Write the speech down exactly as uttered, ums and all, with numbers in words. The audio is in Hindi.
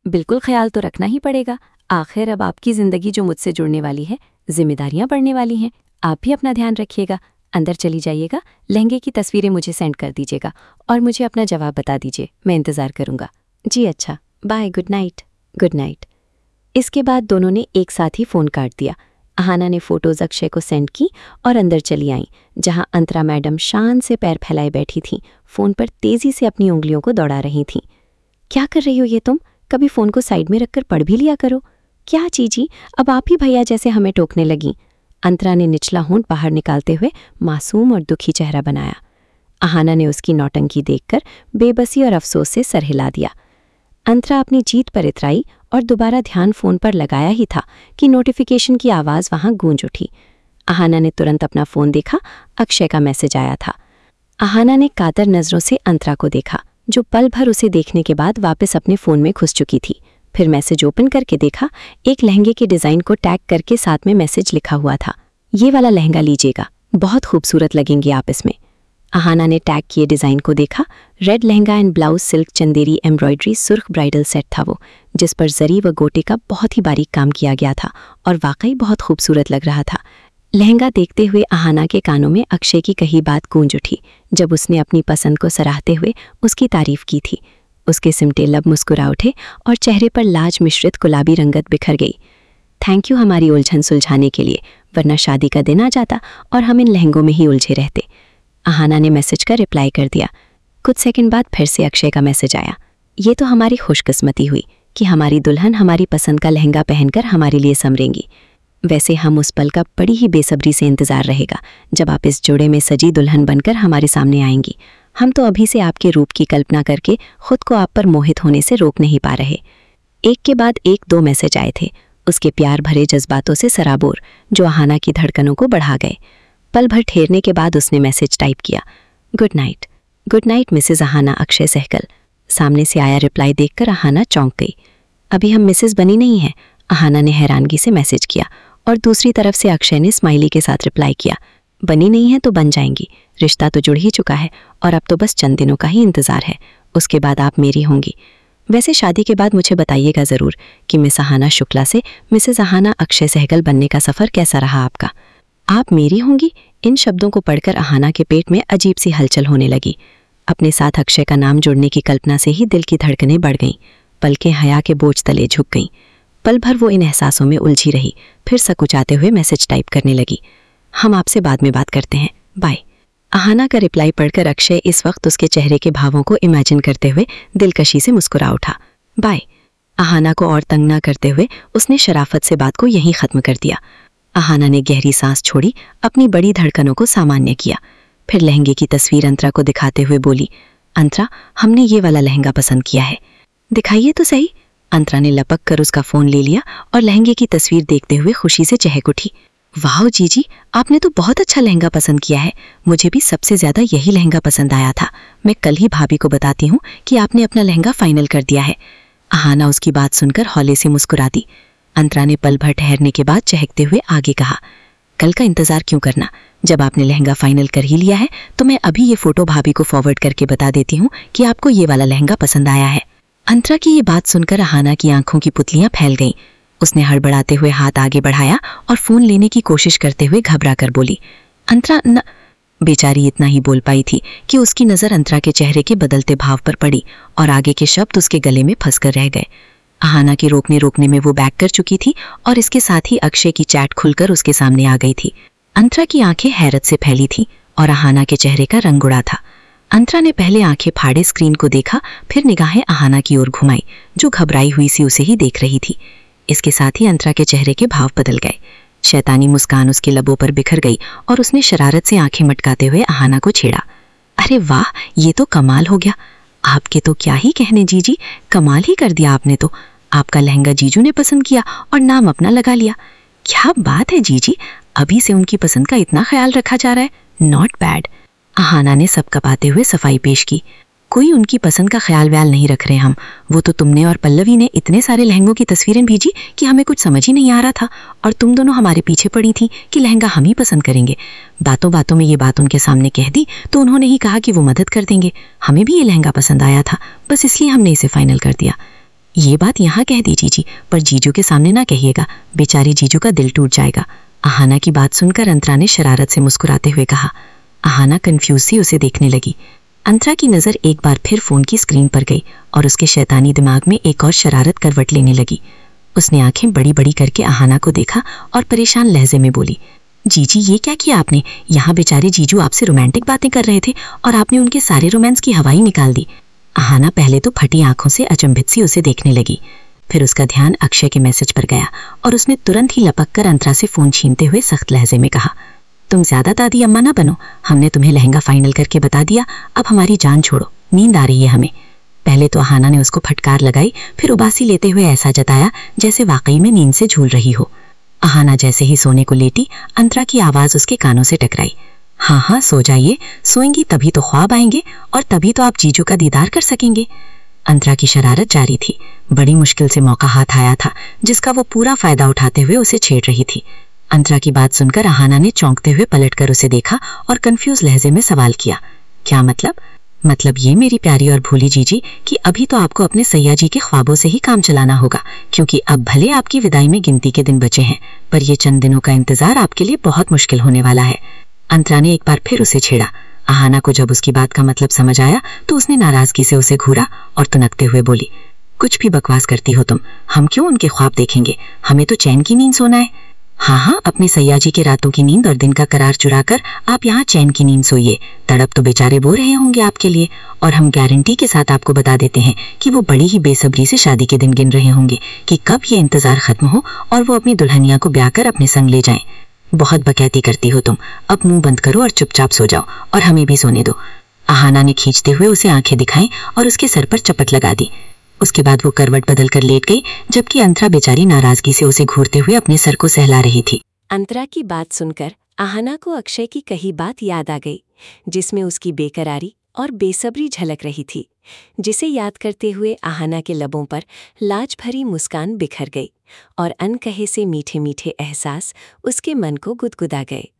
बिल्कुल ख्याल तो रखना ही पड़ेगा। आखिर अब आपकी ज़िंदगी जो मुझसे जुड़ने वाली है, जिम्मेदारियां बढ़ने वाली हैं। आप भी अपना ध्यान रखिएगा। अंदर चली जाइएगा, लहंगे की तस्वीरें मुझे सेंड कर दीजिएगा और मुझे अपना जवाब बता दीजिए। मैं इंतज़ार करूँगा। जी अच्छा, bye, good night. Good night. इसके बाद दोनों ने एक साथ ही फ़ोन काट दिया। अहाना ने फ़ोटोज़ अक्षय को सेंड की और अंदर चली आईं, जहां अंतरा मैडम शान से पैर फैलाए बैठी थीं, फ़ोन पर तेज़ी से अपनी उंगलियों को दौड़ा रही थीं। क्या कर रही हो ये तुम? कभी फ़ोन को साइड में रखकर पढ़ भी लिया करो। क्या चीजी, अब आप ही भैया जैसे हमें टोकने लगीं। अंतरा ने निचला होंठ बाहर निकालते हुए मासूम और दुखी चेहरा बनाया। अहाना ने उसकी नौटंकी देखकर बेबसी और अफसोस से सर हिला दिया। अंतरा अपनी जीत पर इतराई और दोबारा ध्यान फ़ोन पर लगाया ही था कि नोटिफिकेशन की आवाज़ वहां गूंज उठी। अहाना ने तुरंत अपना फ़ोन देखा। अक्षय का मैसेज आया था। अहाना ने कातर नज़रों से अंतरा को देखा, जो पल भर उसे देखने के बाद वापस अपने फ़ोन में घुस चुकी थी। फिर मैसेज ओपन करके देखा। एक लहंगे के डिज़ाइन को टैग करके साथ में मैसेज लिखा हुआ था, ये वाला लहंगा लीजिएगा, बहुत खूबसूरत लगेंगे आप इसमें। अहाना ने टैग किए डिज़ाइन को देखा। Red lehenga and blouse silk Chanderi embroidery सुर्ख ब्राइडल सेट था वो, जिस पर जरी व गोटे का बहुत ही बारीक काम किया गया था और वाकई बहुत खूबसूरत लग रहा था। लहंगा देखते हुए अहाना के कानों में अक्षय की कही बात गूंज उठी, जब उसने अपनी पसंद को सराहते हुए उसकी तारीफ की थी। उसके सिमटे लब मुस्कुरा उठे और चेहरे पर लाज मिश्रित गुलाबी रंगत बिखर गई। थैंक यू हमारी उलझन सुलझाने के लिए, वरना शादी का दिन आ जाता और हम इन लहंगों में ही उलझे रहते। अहाना ने मैसेज का रिप्लाई कर दिया। कुछ सेकंड बाद फिर से अक्षय का मैसेज आया। ये तो हमारी खुशकिस्मती हुई कि हमारी दुल्हन हमारी पसंद का लहंगा पहनकर हमारे लिए संवरेंगी। वैसे हम उस पल का बड़ी ही बेसब्री से इंतज़ार रहेगा जब आप इस जोड़े में सजी दुल्हन बनकर हमारे सामने आएंगी। हम तो अभी से आपके रूप की कल्पना करके खुद को आप पर मोहित होने से रोक नहीं पा रहे। एक के बाद एक दो मैसेज आए थे, उसके प्यार भरे जज्बातों से सराबोर, जो अहाना की धड़कनों को बढ़ा गए। पल भर ठहरने के बाद उसने मैसेज टाइप किया, good night. Good night Mrs Ahana Akshay Sehgal. सामने से आया रिप्लाई देखकर अहाना चौंक गई। अभी हम मिसेज बनी नहीं हैं, अहाना ने हैरानगी से मैसेज किया और दूसरी तरफ से अक्षय ने स्माइली के साथ रिप्लाई किया, बनी नहीं है तो बन जाएंगी, रिश्ता तो जुड़ ही चुका है और अब तो बस चंद दिनों का ही इंतज़ार है, उसके बाद आप मेरी होंगी। वैसे शादी के बाद मुझे बताइएगा ज़रूर कि मिस अहाना शुक्ला से मिसेज अहाना अक्षय सहगल बनने का सफ़र कैसा रहा आपका। आप मेरी होंगी, इन शब्दों को पढ़कर अहाना के पेट में अजीब सी हलचल होने लगी। अपने साथ अक्षय का नाम जोड़ने की कल्पना से ही दिल की धड़कनें बढ़ गईं, पलकें हया के बोझ तले झुक गईं। पल भर वो इन एहसासों में उलझी रही, फिर सकुचाते हुए मैसेज टाइप करने लगी, हम आपसे बाद में बात करते हैं, बाय। अहाना का रिप्लाई पढ़कर अक्षय इस वक्त उसके चेहरे के भावों को इमेजिन करते हुए दिलकशी से मुस्कुरा उठा, बाय। अहाना को और तंग न करते हुए उसने शराफत से बात को यहीं ख़त्म कर दिया। अहाना ने गहरी सांस छोड़ी, अपनी बड़ी धड़कनों को सामान्य किया, फिर लहंगे की तस्वीर अंतरा को दिखाते हुए बोली, अंतरा हमने ये वाला लहंगा पसंद किया है, दिखाइए तो सही। अंतरा ने लपक कर उसका फ़ोन ले लिया और लहंगे की तस्वीर देखते हुए खुशी से चहक उठी, वाह जीजी, आपने तो बहुत अच्छा लहंगा पसंद किया है, मुझे भी सबसे ज़्यादा यही लहंगा पसंद आया था। मैं कल ही भाभी को बताती हूँ कि आपने अपना लहंगा फाइनल कर दिया है। अहाना उसकी बात सुनकर हौले से मुस्कुरा दी। अंतरा ने पल भर ठहरने के बाद चहकते हुए आगे कहा, कल का इंतज़ार क्यों करना, जब आपने लहंगा फाइनल कर ही लिया है तो मैं अभी ये फ़ोटो भाभी को फॉरवर्ड करके बता देती हूँ कि आपको ये वाला लहंगा पसंद आया है। अंतरा की ये बात सुनकर अहाना की आंखों की पुतलियां फैल गईं। उसने हड़बड़ाते हुए हाथ आगे बढ़ाया और फ़ोन लेने की कोशिश करते हुए घबरा कर बोली, अंतरा न। बेचारी इतना ही बोल पाई थी कि उसकी नज़र अंतरा के चेहरे के बदलते भाव पर पड़ी और आगे के शब्द उसके गले में फंस कर रह गए। अहाना के रोकने रोकने में वो बैक कर चुकी थी और इसके साथ ही अक्षय की चैट खुलकर उसके सामने आ गई थी। अंतरा की आंखें हैरत से फैली थीं और अहाना के चेहरे का रंग उड़ा था। अंतरा ने पहले आंखें फाड़े स्क्रीन को देखा, फिर निगाहें अहाना की ओर घुमाई, जो घबराई हुई सी उसे ही देख रही थी। इसके साथ ही अंतरा के चेहरे के भाव बदल गए। शैतानी मुस्कान उसके लबों पर बिखर गई और उसने शरारत से आंखें मटकाते हुए अहाना को छेड़ा, अरे वाह, ये तो कमाल हो गया, आपके तो क्या ही कहने जीजी, कमाल ही कर दिया आपने तो। आपका लहंगा जीजू ने पसंद किया और नाम अपना लगा लिया, क्या बात है जीजी, अभी से उनकी पसंद का इतना ख्याल रखा जा रहा है, नॉट बैड। अहाना ने सब कपाते हुए सफाई पेश की, कोई उनकी पसंद का ख्याल व्याल नहीं रख रहे हम, वो तो तुमने और पल्लवी ने इतने सारे लहंगों की तस्वीरें भेजी कि हमें कुछ समझ ही नहीं आ रहा था और तुम दोनों हमारे पीछे पड़ी थी कि लहंगा हम ही पसंद करेंगे। बातों बातों में ये बात उनके सामने कह दी तो उन्होंने ही कहा कि वो मदद कर देंगे। हमें भी ये लहंगा पसंद आया था, बस इसलिए हमने इसे फाइनल कर दिया। ये बात यहाँ कह दी जीजी, पर जीजू के सामने ना कहिएगा, बेचारी जीजू का दिल टूट जाएगा। आहाना की बात सुनकर अंतरा ने शरारत से मुस्कुराते हुए कहा। आहाना कंफ्यूज सी उसे देखने लगी। अंतरा की नज़र एक बार फिर फोन की स्क्रीन पर गई और उसके शैतानी दिमाग में एक और शरारत करवट लेने लगी। उसने आंखें बड़ी बड़ी करके आहाना को देखा और परेशान लहजे में बोली, जीजी ये क्या किया आपने? यहाँ बेचारे जीजू आपसे रोमांटिक बातें कर रहे थे और आपने उनके सारे रोमांस की हवाई निकाल दी। आहाना पहले तो फटी आंखों से अचंभित सी उसे देखने लगी, फिर उसका ध्यान अक्षय के मैसेज पर गया और उसने तुरंत ही लपक कर अंतरा से फोन छीनते हुए सख्त लहजे में कहा, तुम ज्यादा दादी अम्मा ना बनो, हमने तुम्हें लहंगा फाइनल करके बता दिया, अब हमारी जान छोड़ो, नींद आ रही है हमें। पहले तो आहाना ने उसको फटकार लगाई, फिर उबासी लेते हुए ऐसा जताया जैसे वाकई में नींद से झूल रही हो। आहाना जैसे ही सोने को लेटी, अंतरा की आवाज उसके कानों से टकराई, हाँ हाँ सो जाइए, सोएंगी तभी तो ख्वाब आएंगे और तभी तो आप जीजू का दीदार कर सकेंगे। अंतरा की शरारत जारी थी। बड़ी मुश्किल से मौका हाथ आया था जिसका वो पूरा फायदा उठाते हुए उसे छेड़ रही थी। अंतरा की बात सुनकर आहाना ने चौंकते हुए पलटकर उसे देखा और कंफ्यूज लहजे में सवाल किया, क्या मतलब? मतलब ये मेरी प्यारी और भोली जीजी कि अभी तो आपको अपने सैया जी के ख्वाबों से ही काम चलाना होगा, क्योंकि अब भले आपकी विदाई में गिनती के दिन बचे हैं, पर ये चंद दिनों का इंतजार आपके लिए बहुत मुश्किल होने वाला है। अंतरा ने एक बार फिर उसे छेड़ा। आहाना को जब उसकी बात का मतलब समझ आया तो उसने नाराजगी से उसे घूरा और तुनकते हुए बोली, कुछ भी बकवास करती हो तुम, हम क्यों उनके ख्वाब देखेंगे, हमें तो चैन की नींद सोना है। हाँ हाँ, अपने सैया जी के रातों की नींद और दिन का करार चुरा कर आप यहाँ चैन की नींद सोइए, तड़प तो बेचारे वो रहे होंगे आपके लिए, और हम गारंटी के साथ आपको बता देते हैं कि वो बड़ी ही बेसब्री से शादी के दिन गिन रहे होंगे कि कब ये इंतजार खत्म हो और वो अपनी दुल्हनिया को ब्याह कर अपने संग ले जाएं। बहुत बकैती करती हो तुम, अब मुंह बंद करो और चुपचाप सो जाओ और हमें भी सोने दो। आहाना ने खींचते हुए उसे आंखें दिखाई और उसके सर पर चपट लगा दी। उसके बाद वो करवट बदल कर लेट गई, जबकि अंतरा बेचारी नाराजगी से उसे घूरते हुए अपने सर को सहला रही थी। अंतरा की बात सुनकर आहाना को अक्षय की कही बात याद आ गई, जिसमें उसकी बेकरारी और बेसब्री झलक रही थी, जिसे याद करते हुए आहाना के लबों पर लाज भरी मुस्कान बिखर गई और अनकहे से मीठे मीठे एहसास उसके मन को गुदगुदा गए।